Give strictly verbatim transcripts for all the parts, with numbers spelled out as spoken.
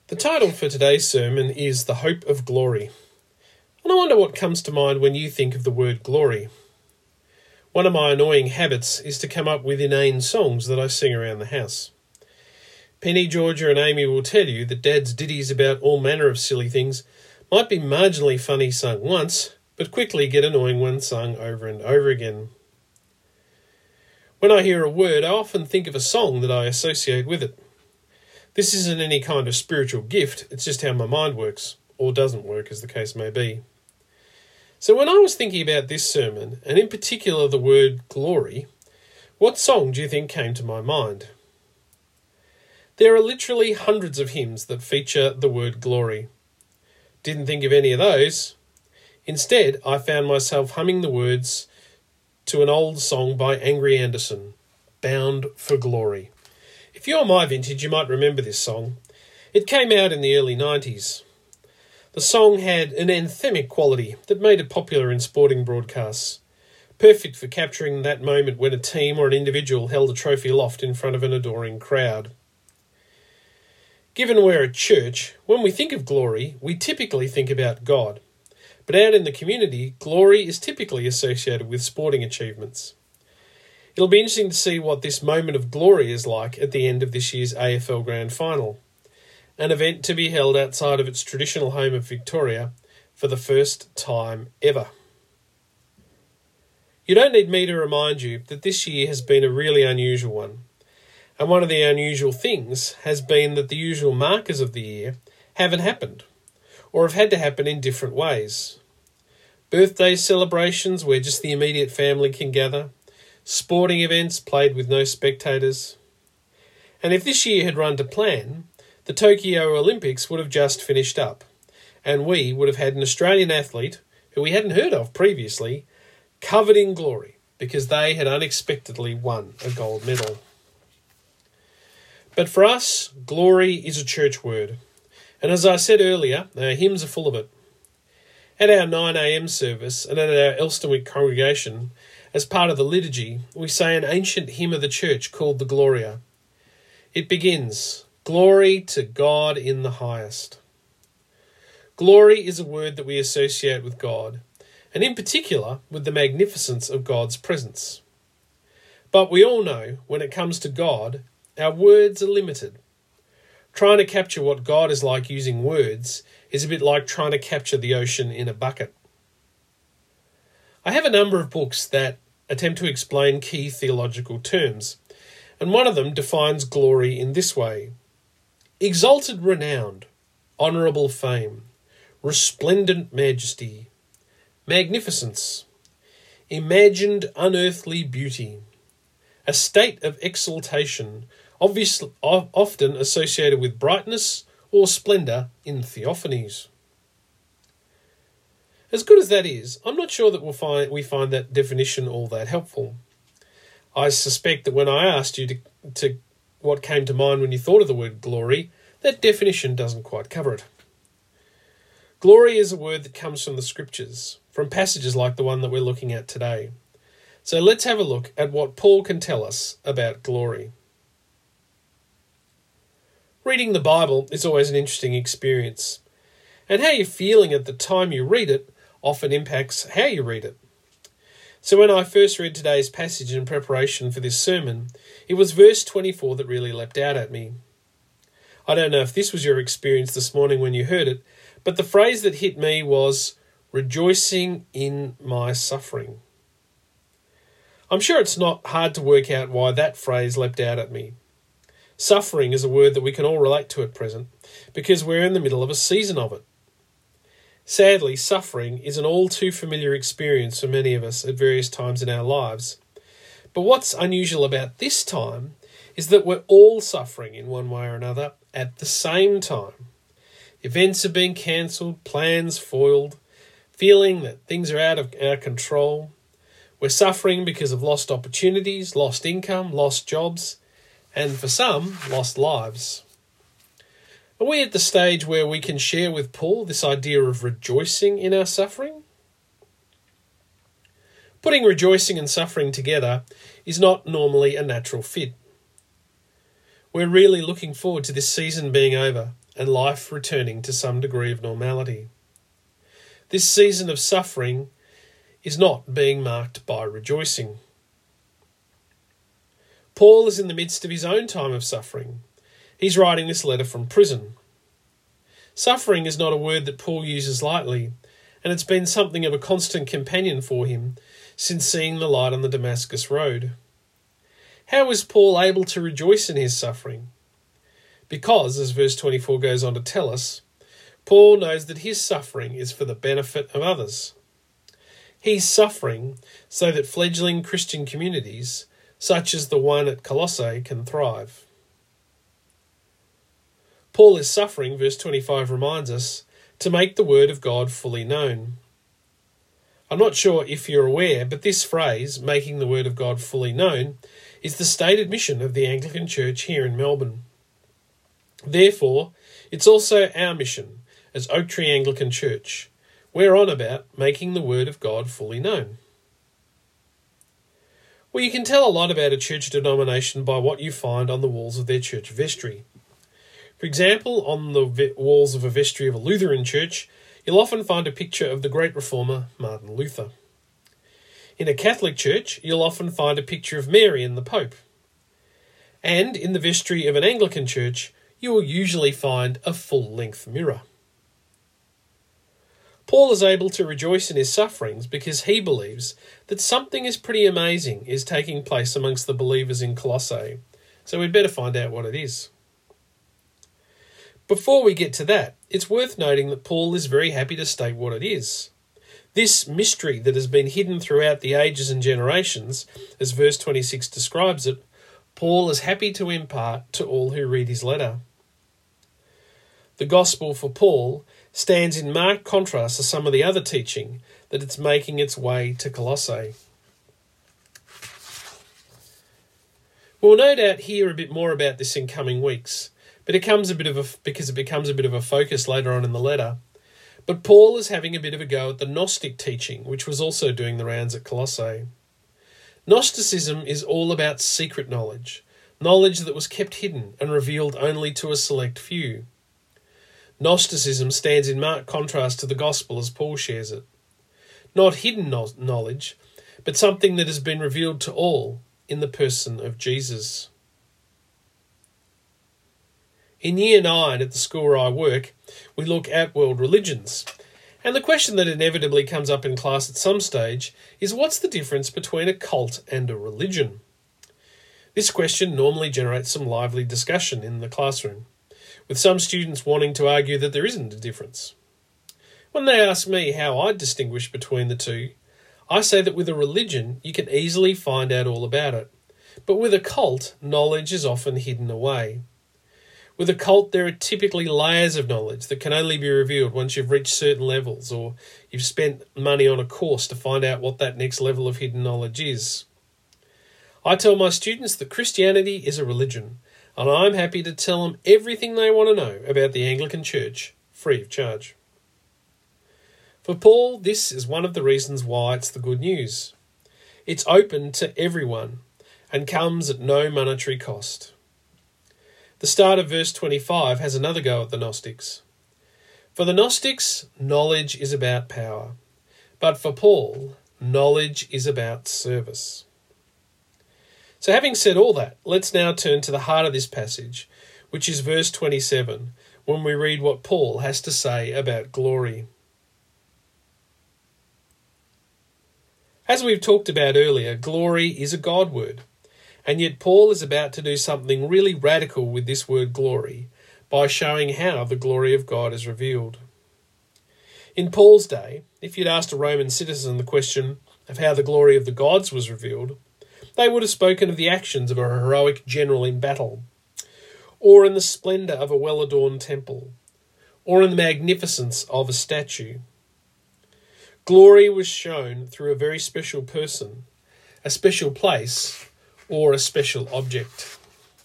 The title for today's sermon is The Hope of Glory. And I wonder what comes to mind when you think of the word glory. One of my annoying habits is to come up with inane songs that I sing around the house. Penny, Georgia and Amy will tell you that Dad's ditties about all manner of silly things might be marginally funny sung once, but quickly get annoying when sung over and over again. When I hear a word, I often think of a song that I associate with it. This isn't any kind of spiritual gift, it's just how my mind works, or doesn't work as the case may be. So when I was thinking about this sermon, and in particular the word glory, what song do you think came to my mind? There are literally hundreds of hymns that feature the word glory. Didn't think of any of those. Instead, I found myself humming the words to an old song by Angry Anderson, Bound for Glory. If you're my vintage, you might remember this song. It came out in the early nineties. The song had an anthemic quality that made it popular in sporting broadcasts, perfect for capturing that moment when a team or an individual held a trophy aloft in front of an adoring crowd. Given we're a church, when we think of glory, we typically think about God. But out in the community, glory is typically associated with sporting achievements. It'll be interesting to see what this moment of glory is like at the end of this year's A F L Grand Final, an event to be held outside of its traditional home of Victoria for the first time ever. You don't need me to remind you that this year has been a really unusual one, and one of the unusual things has been that the usual markers of the year haven't happened, or have had to happen in different ways. Birthday celebrations where just the immediate family can gather, sporting events played with no spectators. And if this year had run to plan, the Tokyo Olympics would have just finished up, and we would have had an Australian athlete, who we hadn't heard of previously, covered in glory because they had unexpectedly won a gold medal. But for us, glory is a church word, and as I said earlier, our hymns are full of it. At our nine a.m. service and at our Elstonwick congregation, as part of the liturgy, we say an ancient hymn of the church called the Gloria. It begins, Glory to God in the highest. Glory is a word that we associate with God, and in particular with the magnificence of God's presence. But we all know, when it comes to God, our words are limited. Trying to capture what God is like using words is a bit like trying to capture the ocean in a bucket. I have a number of books that attempt to explain key theological terms, and one of them defines glory in this way: exalted renown, honourable fame, resplendent majesty, magnificence, imagined unearthly beauty, a state of exaltation, obviously often associated with brightness or splendour in theophanies. As good as that is, I'm not sure that we'll find, we find that definition all that helpful. I suspect that when I asked you to, to what came to mind when you thought of the word glory, that definition doesn't quite cover it. Glory is a word that comes from the scriptures, from passages like the one that we're looking at today. So let's have a look at what Paul can tell us about glory. Reading the Bible is always an interesting experience, and how you're feeling at the time you read it often impacts how you read it. So when I first read today's passage in preparation for this sermon, it was verse twenty-four that really leapt out at me. I don't know if this was your experience this morning when you heard it, but the phrase that hit me was, rejoicing in my suffering. I'm sure it's not hard to work out why that phrase leapt out at me. Suffering is a word that we can all relate to at present, because we're in the middle of a season of it. Sadly, suffering is an all too familiar experience for many of us at various times in our lives. But what's unusual about this time is that we're all suffering in one way or another at the same time. Events are being cancelled, plans foiled, feeling that things are out of our control. We're suffering because of lost opportunities, lost income, lost jobs, and for some, lost lives. Are we at the stage where we can share with Paul this idea of rejoicing in our suffering? Putting rejoicing and suffering together is not normally a natural fit. We're really looking forward to this season being over and life returning to some degree of normality. This season of suffering is not being marked by rejoicing. Paul is in the midst of his own time of suffering. He's writing this letter from prison. Suffering is not a word that Paul uses lightly, and it's been something of a constant companion for him since seeing the light on the Damascus road. How is Paul able to rejoice in his suffering? Because, as verse twenty-four goes on to tell us, Paul knows that his suffering is for the benefit of others. He's suffering so that fledgling Christian communities, such as the one at Colossae, can thrive. Paul is suffering, verse twenty-five reminds us, to make the word of God fully known. I'm not sure if you're aware, but this phrase, making the word of God fully known, is the stated mission of the Anglican Church here in Melbourne. Therefore, it's also our mission as Oak Tree Anglican Church. We're on about making the word of God fully known. Well, you can tell a lot about a church denomination by what you find on the walls of their church vestry. For example, on the walls of a vestry of a Lutheran church, you'll often find a picture of the great reformer Martin Luther. In a Catholic church, you'll often find a picture of Mary and the Pope. And in the vestry of an Anglican church, you will usually find a full-length mirror. Paul is able to rejoice in his sufferings because he believes that something is pretty amazing is taking place amongst the believers in Colossae, so we'd better find out what it is. Before we get to that, it's worth noting that Paul is very happy to state what it is. This mystery that has been hidden throughout the ages and generations, as verse twenty-six describes it, Paul is happy to impart to all who read his letter. The gospel for Paul stands in marked contrast to some of the other teaching that it's making its way to Colossae. We'll no doubt hear a bit more about this in coming weeks, but it comes a bit of a because it becomes a bit of a focus later on in the letter. But Paul is having a bit of a go at the Gnostic teaching, which was also doing the rounds at Colossae. Gnosticism is all about secret knowledge, knowledge that was kept hidden and revealed only to a select few. Gnosticism stands in marked contrast to the gospel as Paul shares it. Not hidden knowledge, but something that has been revealed to all in the person of Jesus. In year nine at the school where I work, we look at world religions. And the question that inevitably comes up in class at some stage is, what's the difference between a cult and a religion? This question normally generates some lively discussion in the classroom, with some students wanting to argue that there isn't a difference. When they ask me how I distinguish between the two, I say that with a religion you can easily find out all about it, but with a cult, knowledge is often hidden away. With a cult, there are typically layers of knowledge that can only be revealed once you've reached certain levels or you've spent money on a course to find out what that next level of hidden knowledge is. I tell my students that Christianity is a religion, and I'm happy to tell them everything they want to know about the Anglican Church, free of charge. For Paul, this is one of the reasons why it's the good news. It's open to everyone and comes at no monetary cost. The start of verse twenty-five has another go at the Gnostics. For the Gnostics, knowledge is about power, but for Paul, knowledge is about service. So having said all that, let's now turn to the heart of this passage, which is verse twenty-seven, when we read what Paul has to say about glory. As we've talked about earlier, glory is a God word. And yet Paul is about to do something really radical with this word glory by showing how the glory of God is revealed. In Paul's day, if you'd asked a Roman citizen the question of how the glory of the gods was revealed, they would have spoken of the actions of a heroic general in battle, or in the splendour of a well-adorned temple, or in the magnificence of a statue. Glory was shown through a very special person, a special place, or a special object.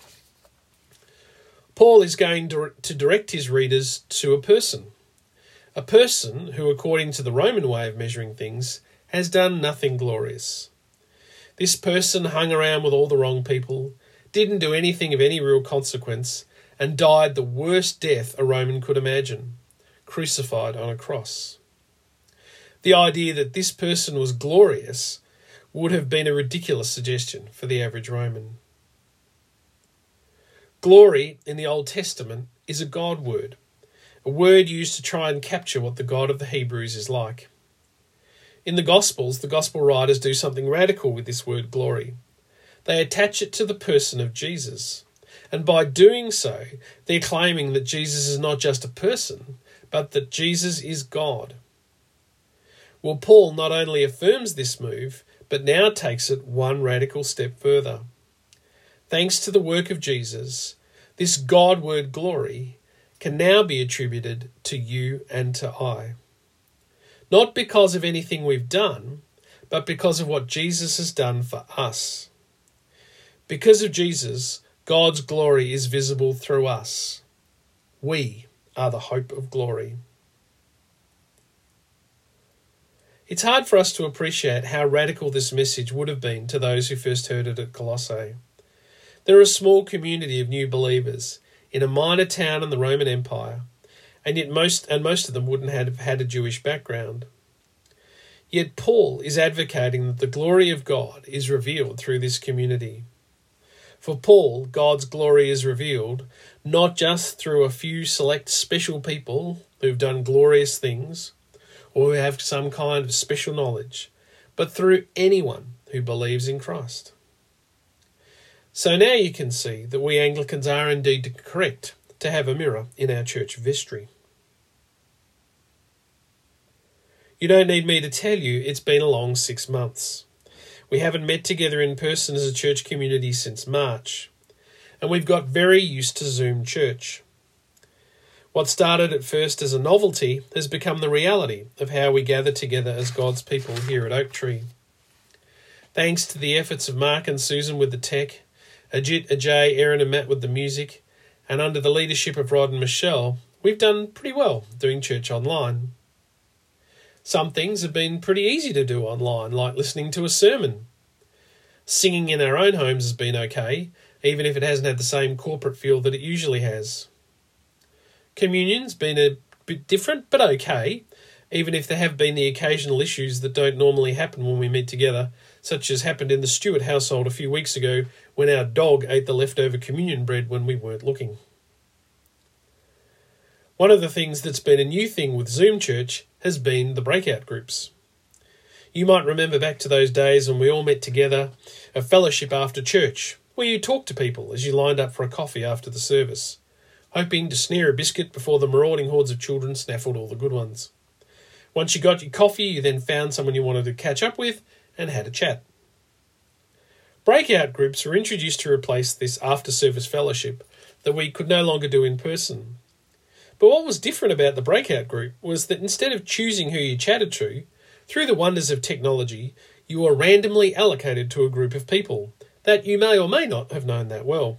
Paul is going to direct his readers to a person, a person who, according to the Roman way of measuring things, has done nothing glorious. This person hung around with all the wrong people, didn't do anything of any real consequence, and died the worst death a Roman could imagine, crucified on a cross. The idea that this person was glorious would have been a ridiculous suggestion for the average Roman. Glory in the Old Testament is a God word, a word used to try and capture what the God of the Hebrews is like. In the Gospels, the Gospel writers do something radical with this word glory. They attach it to the person of Jesus, and by doing so, they're claiming that Jesus is not just a person, but that Jesus is God. Well, Paul not only affirms this move, but now takes it one radical step further. Thanks to the work of Jesus, this God word glory can now be attributed to you and to I. Not because of anything we've done, but because of what Jesus has done for us. Because of Jesus, God's glory is visible through us. We are the hope of glory. It's hard for us to appreciate how radical this message would have been to those who first heard it at Colossae. They're a small community of new believers in a minor town in the Roman Empire, and yet most and most of them wouldn't have had a Jewish background. Yet Paul is advocating that the glory of God is revealed through this community. For Paul, God's glory is revealed not just through a few select special people who've done glorious things, or who have some kind of special knowledge, but through anyone who believes in Christ. So now you can see that we Anglicans are indeed correct to have a mirror in our church vestry. You don't need me to tell you it's been a long six months. We haven't met together in person as a church community since March, and we've got very used to Zoom church. What started at first as a novelty has become the reality of how we gather together as God's people here at Oak Tree. Thanks to the efforts of Mark and Susan with the tech, Ajit, Ajay, Aaron and Matt with the music, and under the leadership of Rod and Michelle, we've done pretty well doing church online. Some things have been pretty easy to do online, like listening to a sermon. Singing in our own homes has been okay, even if it hasn't had the same corporate feel that it usually has. Communion's been a bit different, but okay, even if there have been the occasional issues that don't normally happen when we meet together, such as happened in the Stewart household a few weeks ago when our dog ate the leftover communion bread when we weren't looking. One of the things that's been a new thing with Zoom Church has been the breakout groups. You might remember back to those days when we all met together, a fellowship after church, where you talked to people as you lined up for a coffee after the service, hoping to snare a biscuit before the marauding hordes of children snaffled all the good ones. Once you got your coffee, you then found someone you wanted to catch up with and had a chat. Breakout groups were introduced to replace this after-service fellowship that we could no longer do in person. But what was different about the breakout group was that instead of choosing who you chatted to, through the wonders of technology, you were randomly allocated to a group of people that you may or may not have known that well.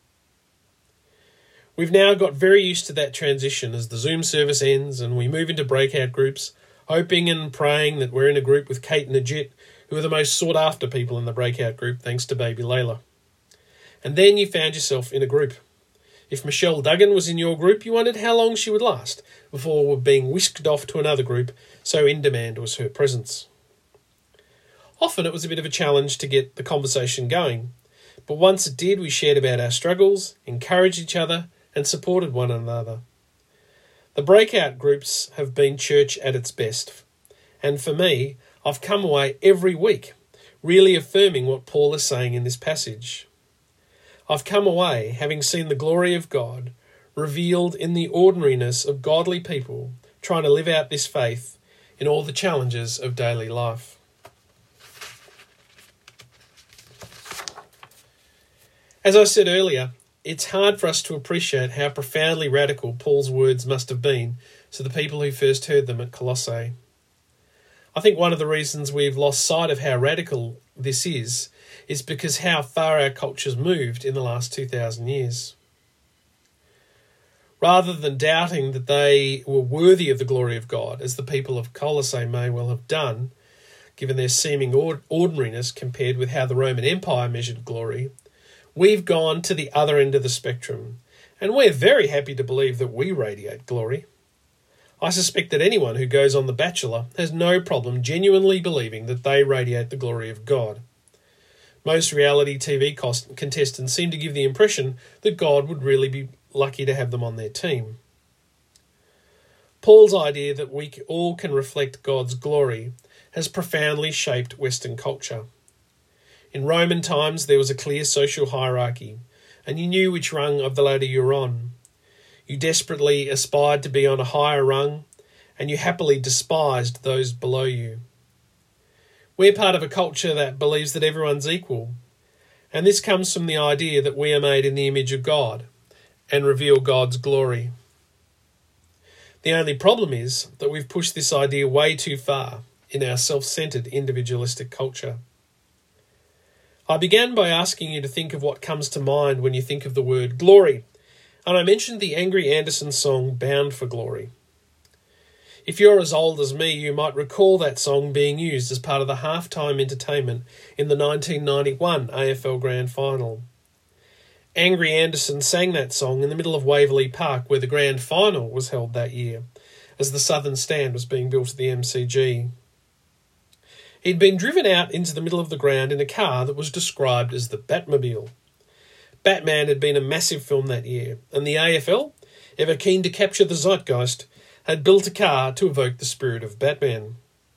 We've now got very used to that transition as the Zoom service ends and we move into breakout groups, hoping and praying that we're in a group with Kate and Ajit, who are the most sought-after people in the breakout group thanks to baby Layla. And then you found yourself in a group. If Michelle Duggan was in your group, you wondered how long she would last before being whisked off to another group, so in demand was her presence. Often it was a bit of a challenge to get the conversation going, but once it did, we shared about our struggles, encouraged each other, and supported one another. The breakout groups have been church at its best, and for me, I've come away every week really affirming what Paul is saying in this passage. I've come away having seen the glory of God revealed in the ordinariness of godly people trying to live out this faith in all the challenges of daily life. As I said earlier, it's hard for us to appreciate how profoundly radical Paul's words must have been to the people who first heard them at Colossae. I think one of the reasons we've lost sight of how radical this is, is because how far our culture's moved in the last two thousand years. Rather than doubting that they were worthy of the glory of God, as the people of Colossae may well have done, given their seeming ordinariness compared with how the Roman Empire measured glory, we've gone to the other end of the spectrum, And we're very happy to believe that we radiate glory. I suspect that anyone who goes on The Bachelor has no problem genuinely believing that they radiate the glory of God. Most reality T V contestants seem to give the impression that God would really be lucky to have them on their team. Paul's idea that we all can reflect God's glory has profoundly shaped Western culture. In Roman times, there was a clear social hierarchy, and you knew which rung of the ladder you were on. You desperately aspired to be on a higher rung, and you happily despised those below you. We're part of a culture that believes that everyone's equal, and this comes from the idea that we are made in the image of God and reveal God's glory. The only problem is that we've pushed this idea way too far in our self-centered individualistic culture. I began by asking you to think of what comes to mind when you think of the word glory, and I mentioned the Angry Anderson song Bound for Glory. If you're as old as me, you might recall that song being used as part of the halftime entertainment in the nineteen ninety-one A F L Grand Final. Angry Anderson sang that song in the middle of Waverley Park, where the Grand Final was held that year, as the Southern Stand was being built at the M C G. He'd been driven out into the middle of the ground in a car that was described as the Batmobile. Batman had been a massive film that year, and the A F L, ever keen to capture the zeitgeist, had built a car to evoke the spirit of Batman.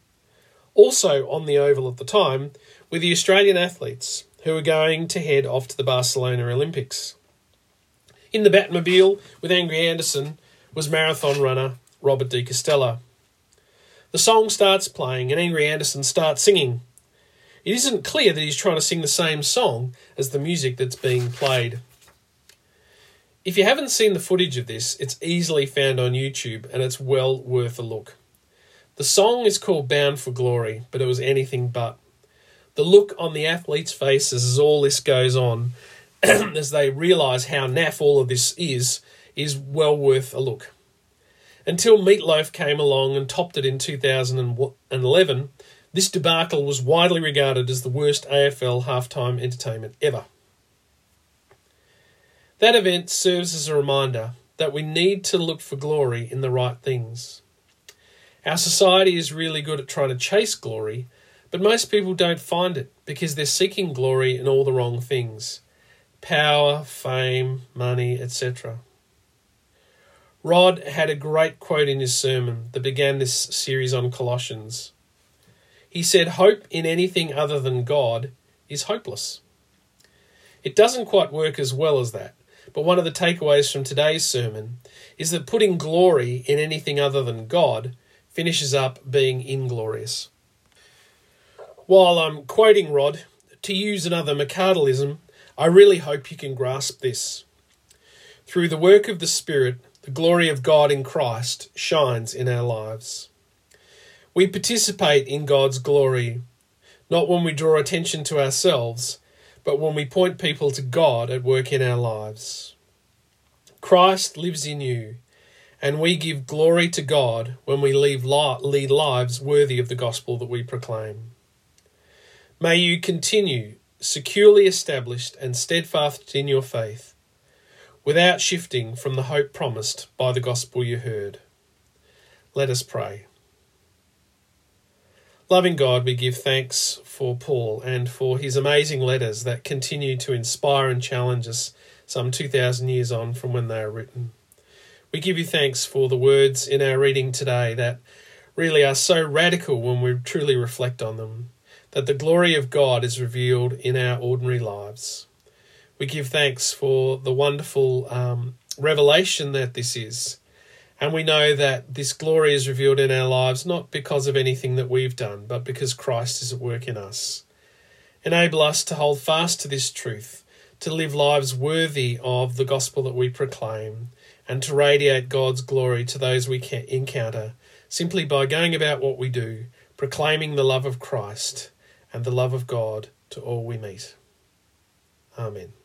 Also on the oval at the time were the Australian athletes, who were going to head off to the Barcelona Olympics. In the Batmobile with Angry Anderson was marathon runner Robert De Castella. The song starts playing and Angry Anderson starts singing. It isn't clear that he's trying to sing the same song as the music that's being played. If you haven't seen the footage of this, it's easily found on YouTube and it's well worth a look. The song is called Bound for Glory, but it was anything but. The look on the athletes' faces as all this goes on, as they realise how naff all of this is, is well worth a look. Until Meat Loaf came along and topped it in two thousand eleven, this debacle was widely regarded as the worst A F L halftime entertainment ever. That event serves as a reminder that we need to look for glory in the right things. Our society is really good at trying to chase glory, but most people don't find it because they're seeking glory in all the wrong things. Power, fame, money, et cetera. Rod had a great quote in his sermon that began this series on Colossians. He said, "Hope in anything other than God is hopeless." It doesn't quite work as well as that, but one of the takeaways from today's sermon is that putting glory in anything other than God finishes up being inglorious. While I'm quoting Rod, to use another McCardleism, I really hope you can grasp this. Through the work of the Spirit, the glory of God in Christ shines in our lives. We participate in God's glory, not when we draw attention to ourselves, but when we point people to God at work in our lives. Christ lives in you, and we give glory to God when we lead lives worthy of the gospel that we proclaim. May you continue securely established and steadfast in your faith, without shifting from the hope promised by the gospel you heard. Let us pray. Loving God, we give thanks for Paul and for his amazing letters that continue to inspire and challenge us some two thousand years on from when they are written. We give you thanks for the words in our reading today that really are so radical when we truly reflect on them, that the glory of God is revealed in our ordinary lives. We give thanks for the wonderful um, revelation that this is. And we know that this glory is revealed in our lives not because of anything that we've done, but because Christ is at work in us. Enable us to hold fast to this truth, to live lives worthy of the gospel that we proclaim, and to radiate God's glory to those we can encounter, simply by going about what we do, proclaiming the love of Christ and the love of God to all we meet. Amen.